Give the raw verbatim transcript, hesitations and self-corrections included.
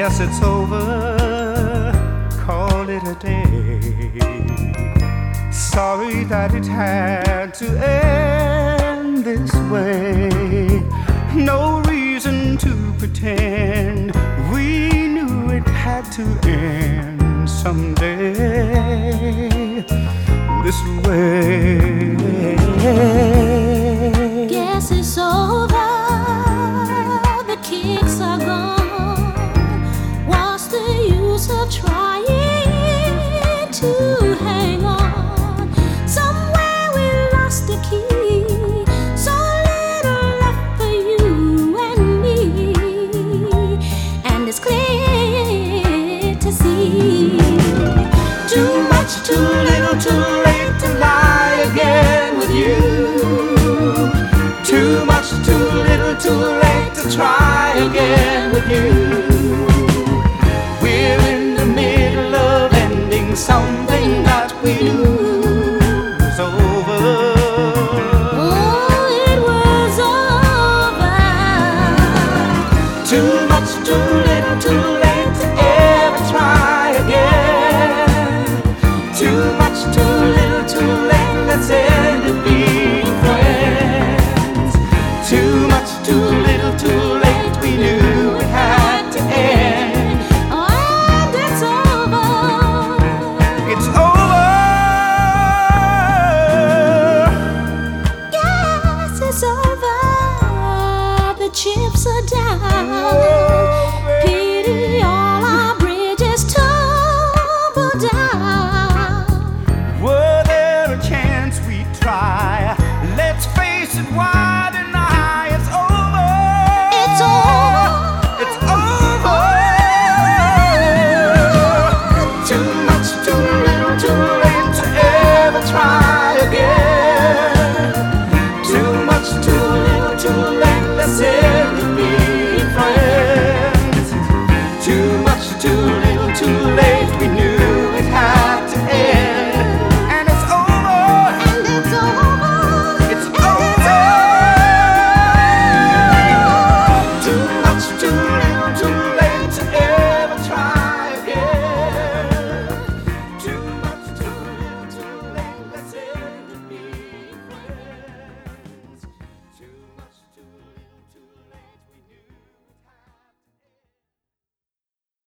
Guess it's over, call it a day. Sorry that it had to end this way. No reason to pretend, we knew it had to end someday this way. Guess it's over, the kicks are gone. What's the use of trying?